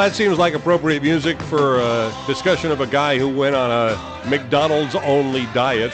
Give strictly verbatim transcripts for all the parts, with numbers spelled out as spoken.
that seems like appropriate music for a discussion of a guy who went on a McDonald's-only diet.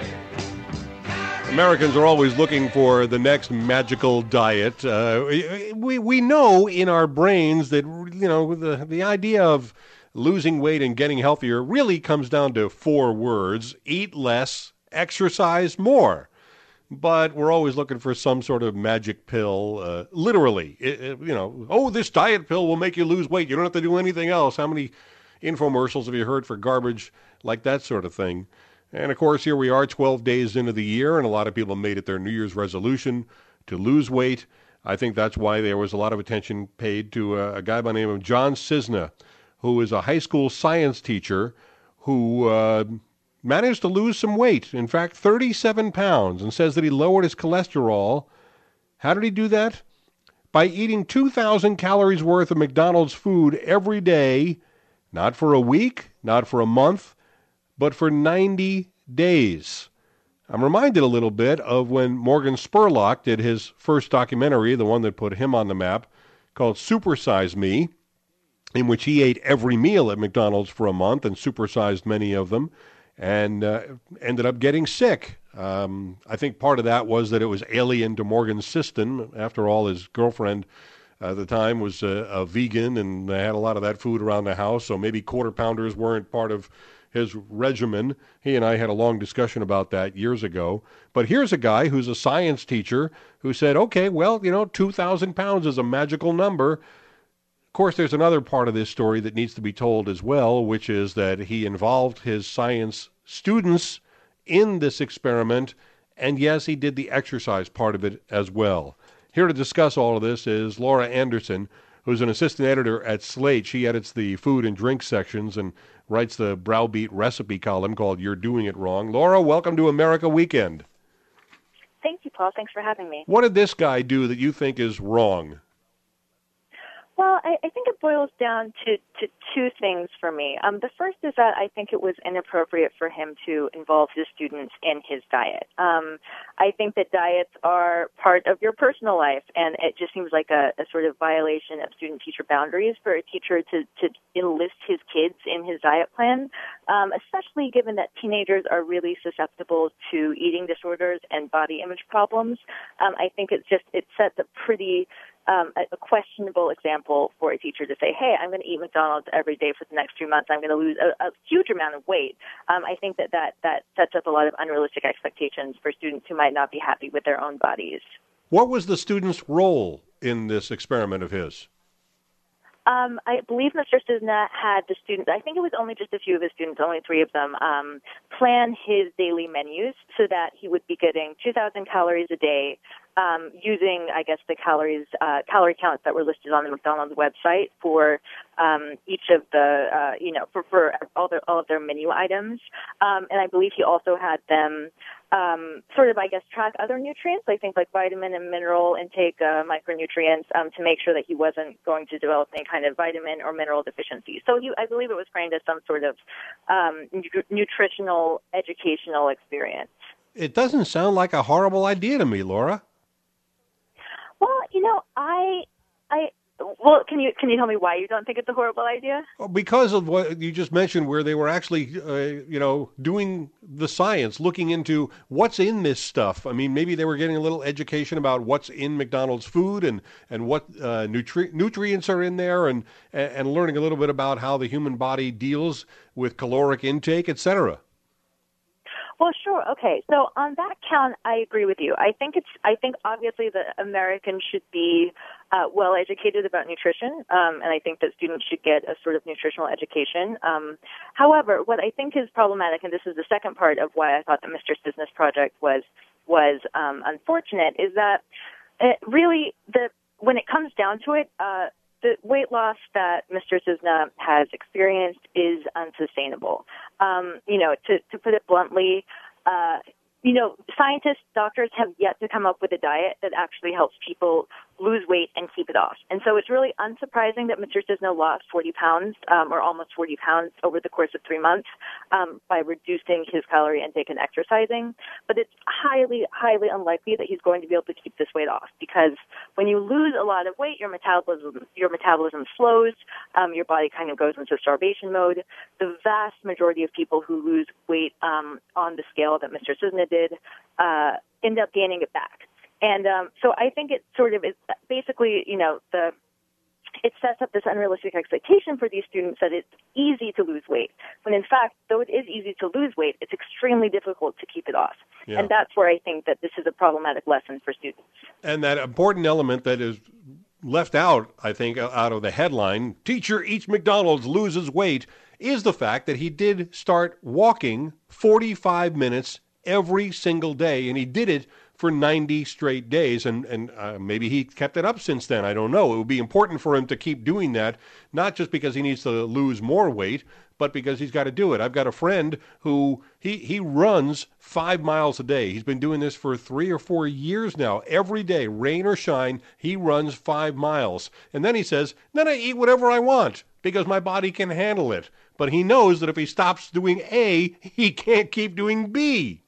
Americans are always looking for the next magical diet. Uh, we we know in our brains that, you know, the the idea of losing weight and getting healthier really comes down to four words: eat less, exercise more. But we're always looking for some sort of magic pill, uh, literally. It, it, you know, oh, this diet pill will make you lose weight. You don't have to do anything else. How many infomercials have you heard for garbage like that sort of thing? And, of course, here we are twelve days into the year, and a lot of people made it their New Year's resolution to lose weight. I think that's why there was a lot of attention paid to a, a guy by the name of John Cisna, who is a high school science teacher who uh, managed to lose some weight, in fact, thirty-seven pounds, and says that he lowered his cholesterol. How did he do that? By eating two thousand calories worth of McDonald's food every day, not for a week, not for a month, but for ninety days. I'm reminded a little bit of when Morgan Spurlock did his first documentary, the one that put him on the map, called Supersize Me, in which he ate every meal at McDonald's for a month and supersized many of them, and uh, ended up getting sick. Um, I think part of that was that it was alien to Morgan's system. After all, his girlfriend at the time was a, a vegan, and they had a lot of that food around the house, so maybe quarter pounders weren't part of his regimen. He and I had a long discussion about that years ago. But here's a guy who's a science teacher who said, okay, well, you know, two thousand pounds is a magical number. Of course, there's another part of this story that needs to be told as well, which is that he involved his science students in this experiment, and yes, he did the exercise part of it as well. Here to discuss all of this is Laura Anderson, who's an assistant editor at Slate. She edits the food and drink sections and writes the Browbeat recipe column called You're Doing It Wrong. Laura, welcome to America Weekend. Thank you, Paul. Thanks for having me. What did this guy do that you think is wrong? Well, I, I think it boils down to, to two things for me. Um, the first is that I think it was inappropriate for him to involve his students in his diet. Um, I think that diets are part of your personal life, and it just seems like a, a sort of violation of student-teacher boundaries for a teacher to, to enlist his kids in his diet plan, um, especially given that teenagers are really susceptible to eating disorders and body image problems. Um, I think it's just it sets a pretty Um, a, a questionable example for a teacher to say, hey, I'm going to eat McDonald's every day for the next three months. I'm going to lose a, a huge amount of weight. Um, I think that, that that sets up a lot of unrealistic expectations for students who might not be happy with their own bodies. What was the student's role in this experiment of his? Um, I believe Mister Cisna had the students, I think it was only just a few of his students, only three of them, um, plan his daily menus so that he would be getting two thousand calories a day um, using, I guess, the calories, uh, calorie counts that were listed on the McDonald's website for um, each of the, uh, you know, for, for all, their, all of their menu items. Um, and I believe he also had them Um, sort of, I guess, track other nutrients, I think like vitamin and mineral intake, uh, micronutrients, um, to make sure that he wasn't going to develop any kind of vitamin or mineral deficiency. So he, I believe it was framed as some sort of um, nu- nutritional, educational experience. It doesn't sound like a horrible idea to me, Laura. Well, you know, I, I, Well, can you can you tell me why you don't think it's a horrible idea? Well, because of what you just mentioned, where they were actually, uh, you know, doing the science, looking into what's in this stuff. I mean, maybe they were getting a little education about what's in McDonald's food and and what uh, nutri- nutrients are in there, and and learning a little bit about how the human body deals with caloric intake, et cetera. Well, sure. Okay. So on that count, I agree with you. I think it's, I think obviously the Americans should be uh, well educated about nutrition. Um, and I think that students should get a sort of nutritional education. Um, however, what I think is problematic, and this is the second part of why I thought that Mister Cisna's project was, was um, unfortunate, is that it really the, when it comes down to it, uh, the weight loss that Mister Cisna has experienced is unsustainable. Um, you know, to, to put it bluntly, uh, you know, scientists, doctors have yet to come up with a diet that actually helps people lose weight and keep it off. And so it's really unsurprising that Mister Cisno lost forty pounds, um, or almost forty pounds over the course of three months um, by reducing his calorie intake and exercising. But it's highly, highly unlikely that he's going to be able to keep this weight off, because when you lose a lot of weight, your metabolism, your metabolism slows, um, your body kind of goes into starvation mode. The vast majority of people who lose weight um, on the scale that Mister Cisno did uh, end up gaining it back. And um, so I think it sort of is basically, you know, the it sets up this unrealistic expectation for these students that it's easy to lose weight, when in fact, though it is easy to lose weight, it's extremely difficult to keep it off. Yeah. And that's where I think that this is a problematic lesson for students. And that important element that is left out, I think, out of the headline, "Teacher Eats McDonald's, Loses Weight," is the fact that he did start walking forty-five minutes every single day, and he did it for ninety straight days, and, and uh, maybe he kept it up since then. I don't know. It would be important for him to keep doing that, not just because he needs to lose more weight, but because he's got to do it. I've got a friend who, he, he runs five miles a day. He's been doing this for three or four years now. Every day, rain or shine, he runs five miles. And then he says, then I eat whatever I want because my body can handle it. But he knows that if he stops doing A, he can't keep doing B.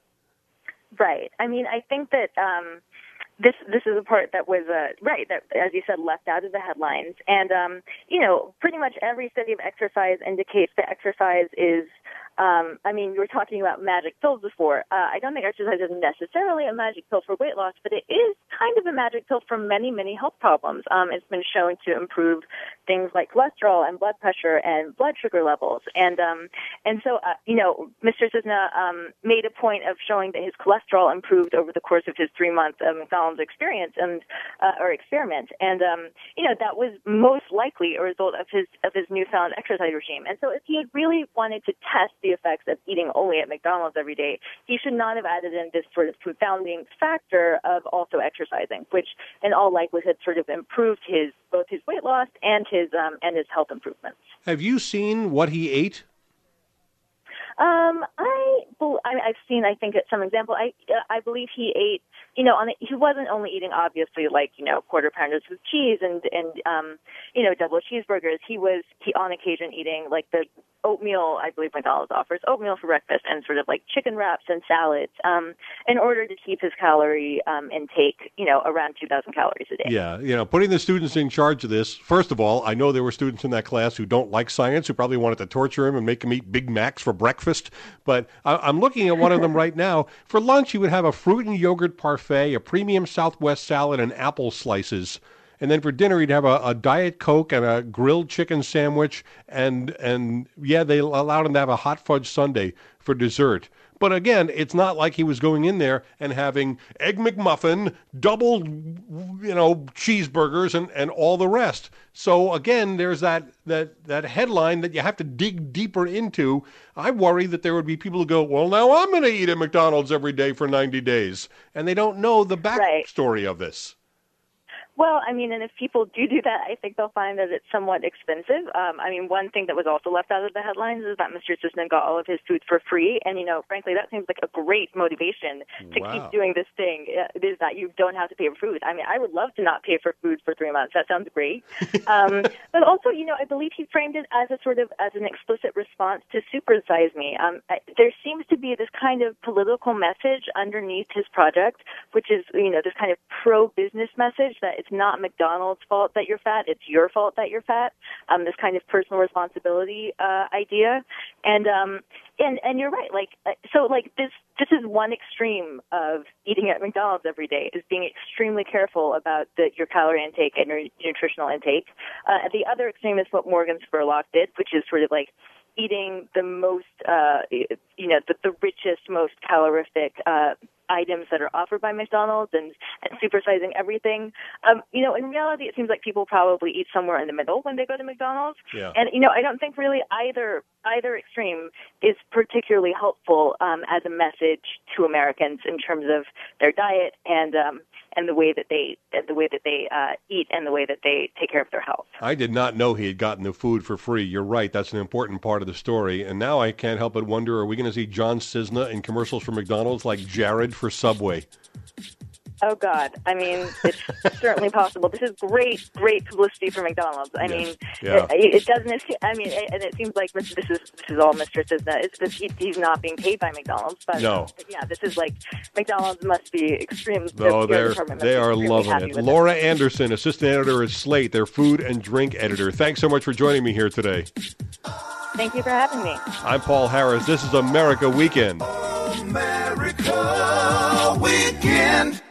Right. I mean, I think that um, this this is a part that was, uh, right, that, as you said, left out of the headlines. And, um, you know, pretty much every study of exercise indicates that exercise is, um, I mean, you were talking about magic pills before. Uh, I don't think exercise is necessarily a magic pill for weight loss, but it is kind of a magic pill for many, many health problems. Um, it's been shown to improve things like cholesterol and blood pressure and blood sugar levels. And um, and so, uh, you know, Mister Cisno um, made a point of showing that his cholesterol improved over the course of his three-month uh, McDonald's experience and uh, or experiment. And, um, you know, that was most likely a result of his of his newfound exercise regime. And so if he had really wanted to test the effects of eating only at McDonald's every day, he should not have added in this sort of confounding factor of also exercising, which in all likelihood sort of improved his both his weight loss and his um, and his health improvements. Have you seen what he ate? Um, I, I I've seen, I think, at some example. I I believe he ate, you know, on a, he wasn't only eating obviously like, you know, quarter pounders with cheese and and um, you know, double cheeseburgers. He was he on occasion eating like the oatmeal. I believe McDonald's offers oatmeal for breakfast and sort of like chicken wraps and salads, um, in order to keep his calorie um, intake, you know, around two thousand calories a day. Yeah, you know, putting the students in charge of this. First of all, I know there were students in that class who don't like science, who probably wanted to torture him and make him eat Big Macs for breakfast. But I, I'm looking at one of them right now. For lunch, he would have a fruit and yogurt parfait, a premium Southwest salad, and apple slices. And then for dinner, he'd have a, a Diet Coke and a grilled chicken sandwich. And, and yeah, they allowed him to have a hot fudge sundae for dessert. But again, it's not like he was going in there and having Egg McMuffin, double, you know, cheeseburgers and, and all the rest. So again, there's that, that, that headline that you have to dig deeper into. I worry that there would be people who go, well, now I'm going to eat at McDonald's every day for ninety days. And they don't know the backstory right. of this. Well, I mean, and if people do do that, I think they'll find that it's somewhat expensive. Um, I mean, one thing that was also left out of the headlines is that Mister Cisno got all of his food for free. And, you know, frankly, that seems like a great motivation to wow. keep doing this thing, It is that you don't have to pay for food. I mean, I would love to not pay for food for three months. That sounds great. um, but also, you know, I believe he framed it as a sort of as an explicit response to Super Size Me. Um, I, there seems to be this kind of political message underneath his project, which is, you know, this kind of pro-business message that it's not McDonald's fault that you're fat, it's your fault that you're fat, um, this kind of personal responsibility uh, idea. And um, and and you're right, like, so like this this is one extreme of eating at McDonald's every day, is being extremely careful about the, your calorie intake and your nutritional intake. Uh, the other extreme is what Morgan Spurlock did, which is sort of like eating the most, uh, you know, the, the richest, most calorific uh, items that are offered by McDonald's and, and supersizing everything. Um, you know, in reality, it seems like people probably eat somewhere in the middle when they go to McDonald's. Yeah. And, you know, I don't think really either either extreme is particularly helpful um, as a message to Americans in terms of their diet and um, and the way that they the way that they uh, eat and the way that they take care of their health. I did not know he had gotten the food for free. You're right. That's an important part of the story. And now I can't help but wonder, are we going to see John Cisno in commercials for McDonald's like Jared for Subway? Oh, God. I mean, it's certainly possible. This is great, great publicity for McDonald's. I Yes. mean, Yeah. it, it doesn't, I mean, it, and it seems like this is this is all Mister Cisna. It's this, he, he's not being paid by McDonald's. But, No. but yeah, this is like, McDonald's must be extreme. No, the they're, department must they be are extremely loving happy it. with Laura Anderson, assistant editor at Slate, their food and drink editor. Thanks so much for joining me here today. Thank you for having me. I'm Paul Harris. This is America Weekend. America Weekend.